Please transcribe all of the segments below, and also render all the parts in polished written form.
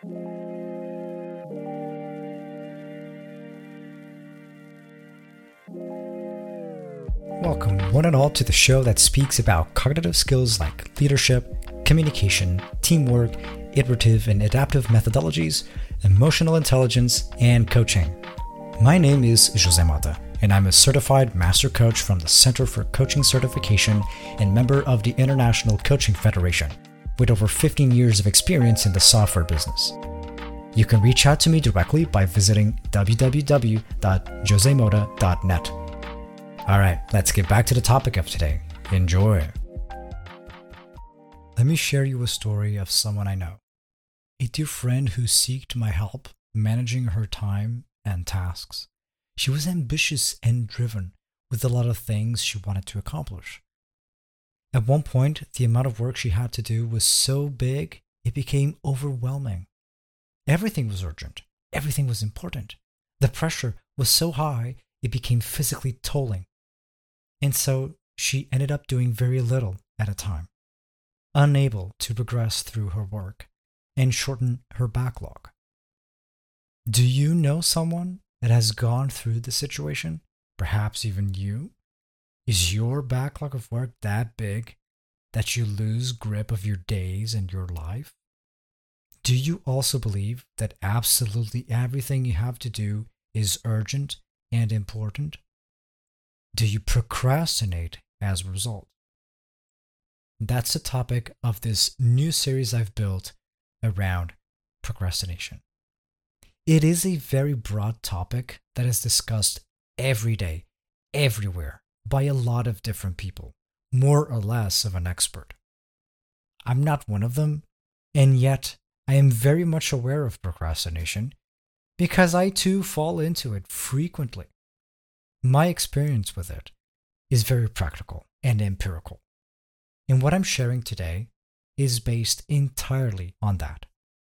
Welcome, one and all, to the show that speaks about cognitive skills like leadership, communication, teamwork, iterative and adaptive methodologies, emotional intelligence, and coaching. My name is Jose Mata, and I'm a certified master coach from the Center for Coaching Certification and member of the International Coaching Federation, with over 15 years of experience in the software business. You can reach out to me directly by visiting www.josemota.net. All right, let's get back to the topic of today. Enjoy. Let me share you a story of someone I know. A dear friend who sought my help managing her time and tasks. She was ambitious and driven with a lot of things she wanted to accomplish. At one point, the amount of work she had to do was so big, it became overwhelming. Everything was urgent. Everything was important. The pressure was so high, it became physically tolling. And so she ended up doing very little at a time, unable to progress through her work and shorten her backlog. Do you know someone that has gone through this situation? Perhaps even you? Is your backlog of work that big that you lose grip of your days and your life? Do you also believe that absolutely everything you have to do is urgent and important? Do you procrastinate as a result? That's the topic of this new series I've built around procrastination. It is a very broad topic that is discussed every day, everywhere, by a lot of different people, more or less of an expert. I'm not one of them, and yet I am very much aware of procrastination because I too fall into it frequently. My experience with it is very practical and empirical, and what I'm sharing today is based entirely on that.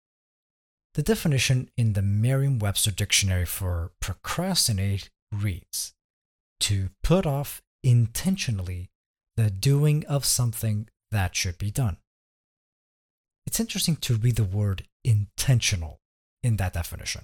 The definition in the Merriam-Webster dictionary for procrastinate reads, to put off intentionally the doing of something that should be done. It's interesting to read the word intentional in that definition.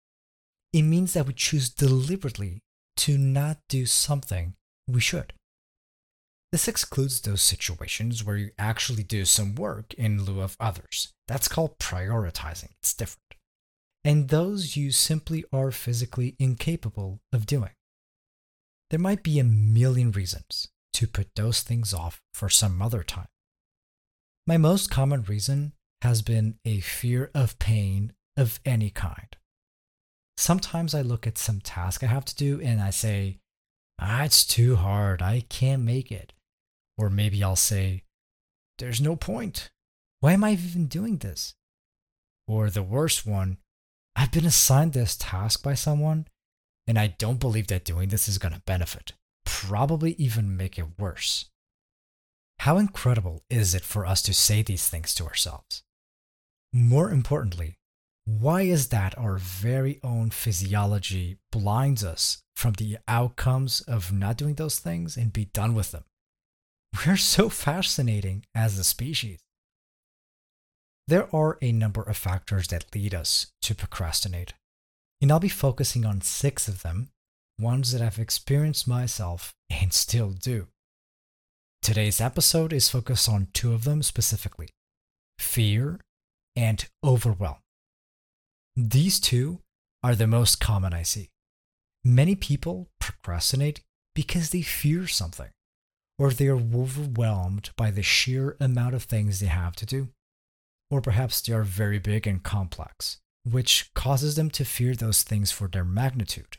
It means that we choose deliberately to not do something we should. This excludes those situations where you actually do some work in lieu of others. That's called prioritizing. It's different. And those you simply are physically incapable of doing. There might be a million reasons to put those things off for some other time. My most common reason has been a fear of pain of any kind. Sometimes I look at some task I have to do and I say, it's too hard, I can't make it. Or maybe I'll say, there's no point. Why am I even doing this? Or the worst one, I've been assigned this task by someone and I don't believe that doing this is going to benefit, probably even make it worse. How incredible is it for us to say these things to ourselves? More importantly, why is that our very own physiology blinds us from the outcomes of not doing those things and be done with them? We're so fascinating as a species. There are a number of factors that lead us to procrastinate, and I'll be focusing on 6 of them, ones that I've experienced myself and still do. Today's episode is focused on 2 of them specifically, fear and overwhelm. These 2 are the most common I see. Many people procrastinate because they fear something, or they are overwhelmed by the sheer amount of things they have to do, or perhaps they are very big and complex, which causes them to fear those things for their magnitude.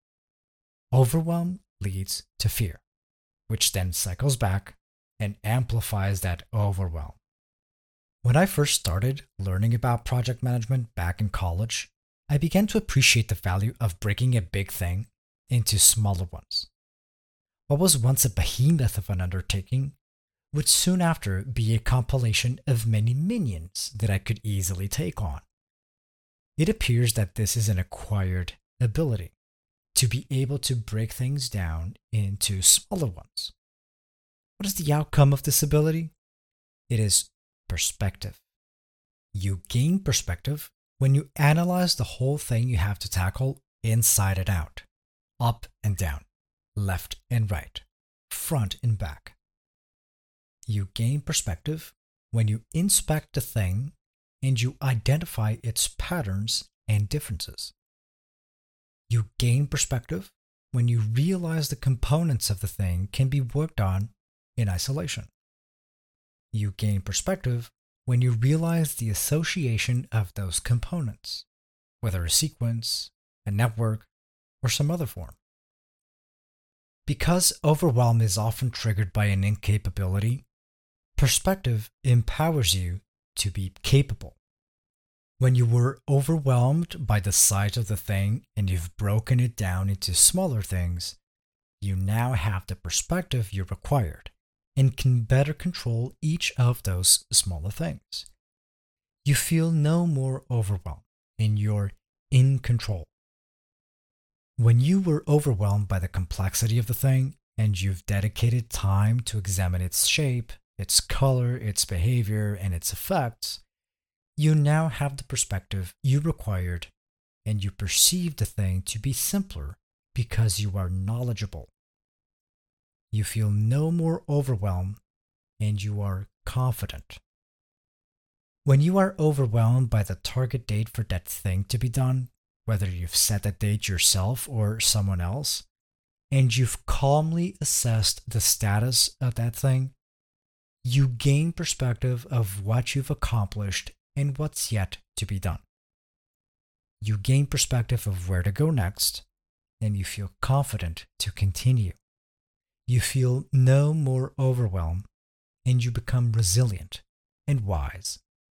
Overwhelm leads to fear, which then cycles back and amplifies that overwhelm. When I first started learning about project management back in college, I began to appreciate the value of breaking a big thing into smaller ones. What was once a behemoth of an undertaking would soon after be a compilation of many minions that I could easily take on. It appears that this is an acquired ability, to be able to break things down into smaller ones. What is the outcome of this ability? It is perspective. You gain perspective when you analyze the whole thing you have to tackle inside and out, up and down, left and right, front and back. You gain perspective when you inspect the thing and you identify its patterns and differences. You gain perspective when you realize the components of the thing can be worked on in isolation. You gain perspective when you realize the association of those components, whether a sequence, a network, or some other form. Because overwhelm is often triggered by an incapability, perspective empowers you to be capable. When you were overwhelmed by the size of the thing and you've broken it down into smaller things, you now have the perspective you required and can better control each of those smaller things. You feel no more overwhelmed and you're in control. When you were overwhelmed by the complexity of the thing and you've dedicated time to examine its shape, its color, its behavior, and its effects, you now have the perspective you required and you perceive the thing to be simpler because you are knowledgeable. You feel no more overwhelmed and you are confident. When you are overwhelmed by the target date for that thing to be done, whether you've set that date yourself or someone else, and you've calmly assessed the status of that thing, you gain perspective of what you've accomplished and what's yet to be done. You gain perspective of where to go next, and you feel confident to continue. You feel no more overwhelmed, and you become resilient and wise.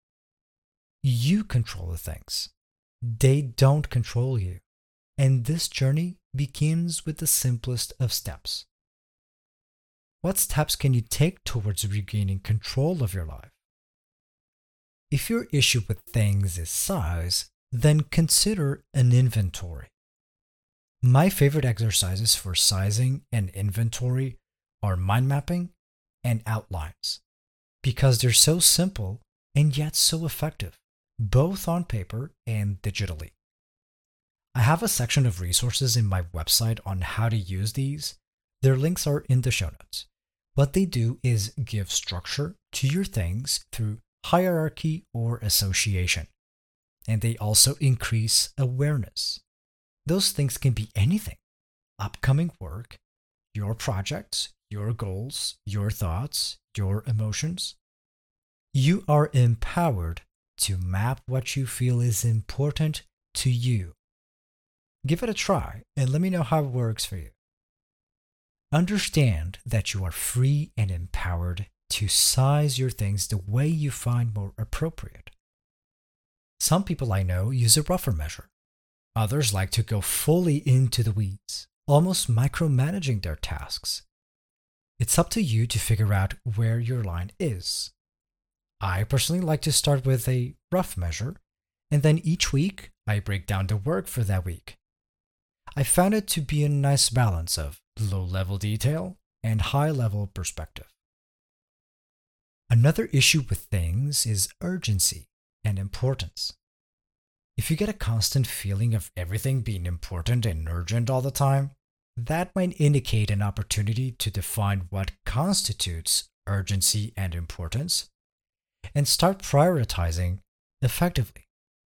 You control the things. They don't control you, and this journey begins with the simplest of steps. What steps can you take towards regaining control of your life? If your issue with things is size, then consider an inventory. My favorite exercises for sizing and inventory are mind mapping and outlines, because they're so simple and yet so effective, both on paper and digitally. I have a section of resources in my website on how to use these. Their links are in the show notes. What they do is give structure to your things through hierarchy or association. And they also increase awareness. Those things can be anything: upcoming work, your projects, your goals, your thoughts, your emotions. You are empowered to map what you feel is important to you. Give it a try and let me know how it works for you. Understand that you are free and empowered to size your things the way you find more appropriate. Some people I know use a rougher measure. Others like to go fully into the weeds, almost micromanaging their tasks. It's up to you to figure out where your line is. I personally like to start with a rough measure, and then each week I break down the work for that week. I found it to be a nice balance of low-level detail and high-level perspective. Another issue with things is urgency and importance. If you get a constant feeling of everything being important and urgent all the time, that might indicate an opportunity to define what constitutes urgency and importance and start prioritizing effectively.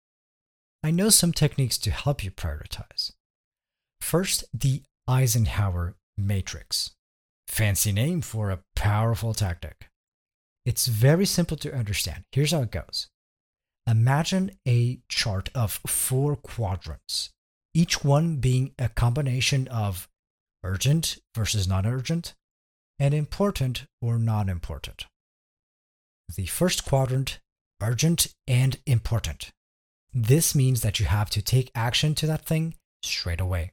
I know some techniques to help you prioritize. First, the Eisenhower Matrix. Fancy name for a powerful tactic. It's very simple to understand. Here's how it goes. Imagine a chart of 4 quadrants, each one being a combination of urgent versus non-urgent, and important or non-important. The first quadrant, urgent and important. This means that you have to take action to that thing straight away.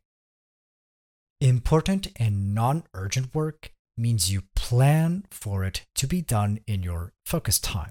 Important and non-urgent work means you plan for it to be done in your focus time.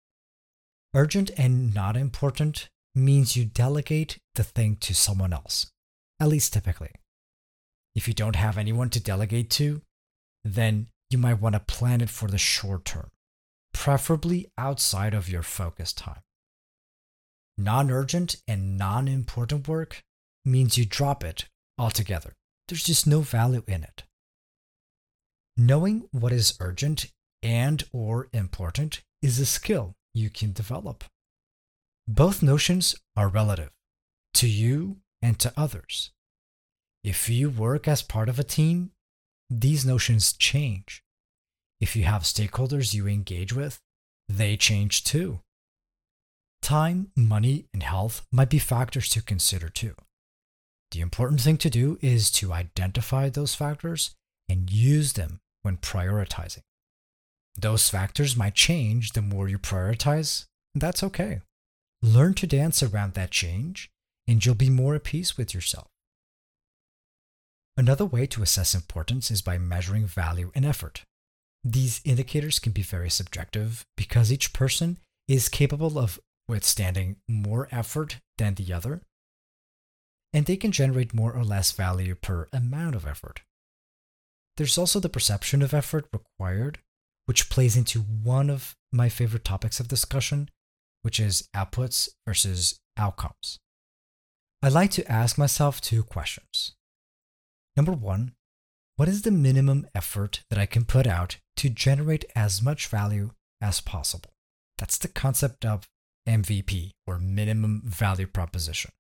Urgent and not important means you delegate the thing to someone else, at least typically. If you don't have anyone to delegate to, then you might want to plan it for the short term, preferably outside of your focus time. Non-urgent and non-important work means you drop it altogether. There's just no value in it. Knowing what is urgent and or important is a skill you can develop. Both notions are relative to you and to others. If you work as part of a team, these notions change. If you have stakeholders you engage with, they change too. Time, money, and health might be factors to consider too. The important thing to do is to identify those factors and use them when prioritizing. Those factors might change the more you prioritize, and that's okay. Learn to dance around that change, and you'll be more at peace with yourself. Another way to assess importance is by measuring value and effort. These indicators can be very subjective because each person is capable of withstanding more effort than the other, and they can generate more or less value per amount of effort. There's also the perception of effort required, which plays into one of my favorite topics of discussion, which is outputs versus outcomes. I like to ask myself two questions. Number one, what is the minimum effort that I can put out to generate as much value as possible? That's the concept of MVP, or minimum value proposition.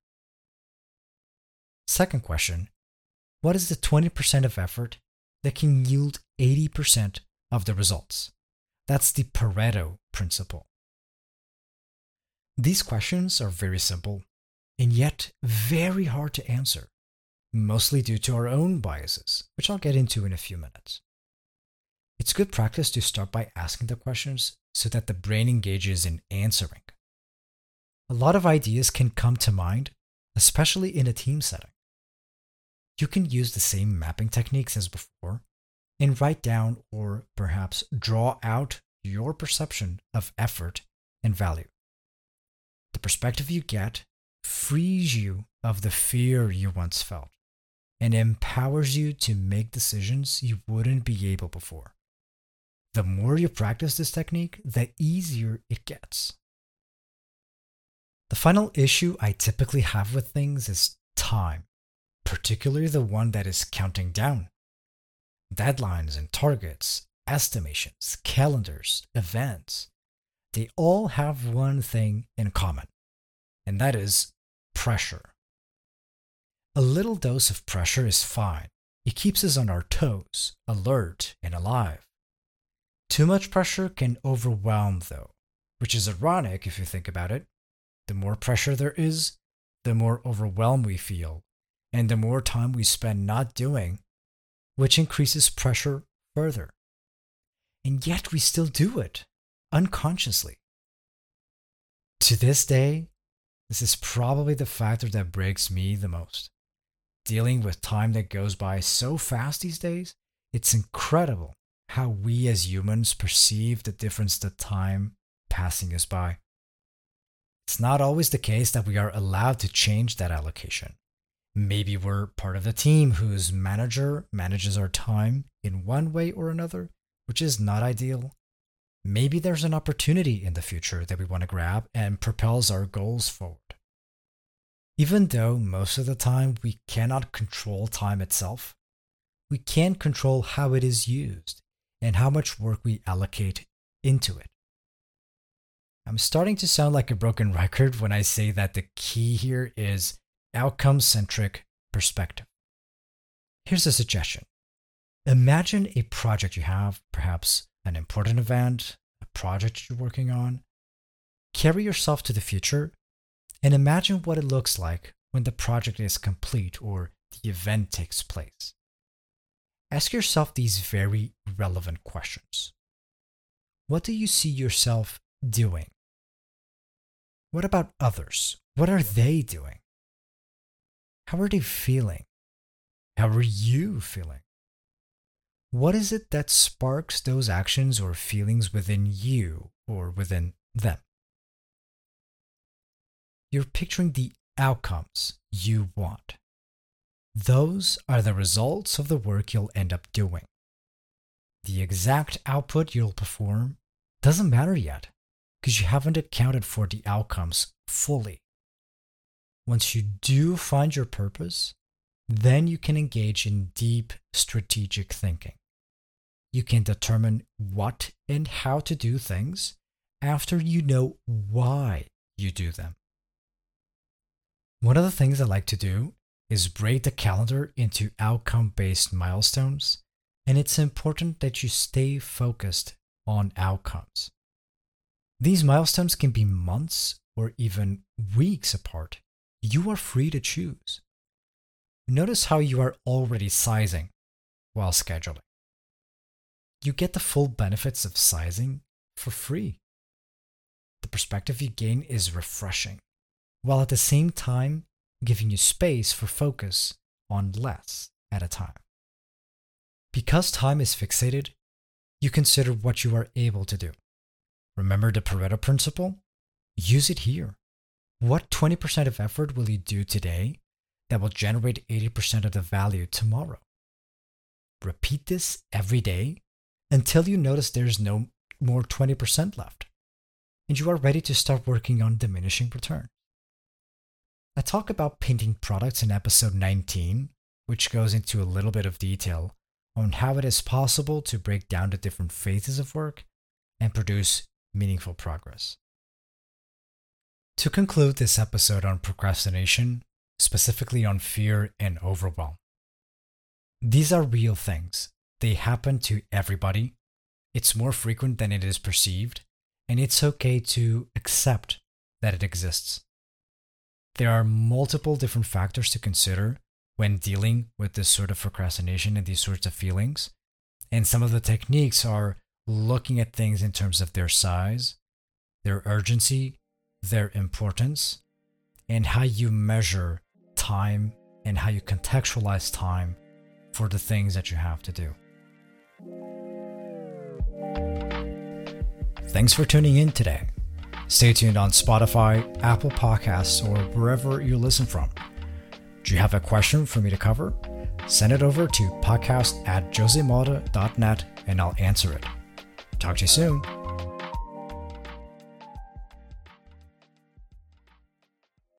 Second question, what is the 20% of effort that can yield 80% of the results? That's the Pareto principle. These questions are very simple and yet very hard to answer, mostly due to our own biases, which I'll get into in a few minutes. It's good practice to start by asking the questions so that the brain engages in answering. A lot of ideas can come to mind, especially in a team setting. You can use the same mapping techniques as before and write down or perhaps draw out your perception of effort and value. The perspective you get frees you of the fear you once felt and empowers you to make decisions you wouldn't be able before. The more you practice this technique, the easier it gets. The final issue I typically have with things is time, particularly the one that is counting down. Deadlines and targets, estimations, calendars, events, they all have one thing in common, and that is pressure. A little dose of pressure is fine. It keeps us on our toes, alert, and alive. Too much pressure can overwhelm, though, which is ironic if you think about it. The more pressure there is, the more overwhelmed we feel, and the more time we spend not doing, which increases pressure further. And yet we still do it, unconsciously. To this day, this is probably the factor that breaks me the most. Dealing with time that goes by so fast these days, it's incredible how we as humans perceive the difference that time passing us by. It's not always the case that we are allowed to change that allocation. Maybe we're part of the team whose manager manages our time in one way or another, which is not ideal. Maybe there's an opportunity in the future that we want to grab and propels our goals forward. Even though most of the time we cannot control time itself, we can control how it is used and how much work we allocate into it. I'm starting to sound like a broken record when I say that the key here is outcome-centric perspective. Here's a suggestion. Imagine a project you have, perhaps an important event, a project you're working on. Carry yourself to the future and imagine what it looks like when the project is complete or the event takes place. Ask yourself these very relevant questions. What do you see yourself doing? What about others? What are they doing? How are they feeling? How are you feeling? What is it that sparks those actions or feelings within you or within them? You're picturing the outcomes you want. Those are the results of the work you'll end up doing. The exact output you'll perform doesn't matter yet because you haven't accounted for the outcomes fully once you do find your purpose, then you can engage in deep strategic thinking. You can determine what and how to do things after you know why you do them. One of the things I like to do is break the calendar into outcome-based milestones, and it's important that you stay focused on outcomes. These milestones can be months or even weeks apart. You are free to choose. Notice how you are already sizing while scheduling. You get the full benefits of sizing for free. The perspective you gain is refreshing, while at the same time giving you space for focus on less at a time. Because time is fixated, you consider what you are able to do. Remember the Pareto principle? Use it here. What 20% of effort will you do today that will generate 80% of the value tomorrow? Repeat this every day until you notice there's no more 20% left, and you are ready to start working on diminishing returns. I talk about painting products in episode 19, which goes into a little bit of detail on how it is possible to break down the different phases of work and produce meaningful progress. To conclude this episode on procrastination, specifically on fear and overwhelm, these are real things. They happen to everybody. It's more frequent than it is perceived, and it's okay to accept that it exists. There are multiple different factors to consider when dealing with this sort of procrastination and these sorts of feelings. And some of the techniques are looking at things in terms of their size, their urgency, their importance, and how you measure time and how you contextualize time for the things that you have to do. Thanks for tuning in today. Stay tuned on Spotify, Apple Podcasts, or wherever you listen from. Do you have a question for me to cover? Send it over to podcast@josemauda.net and I'll answer it. Talk to you soon.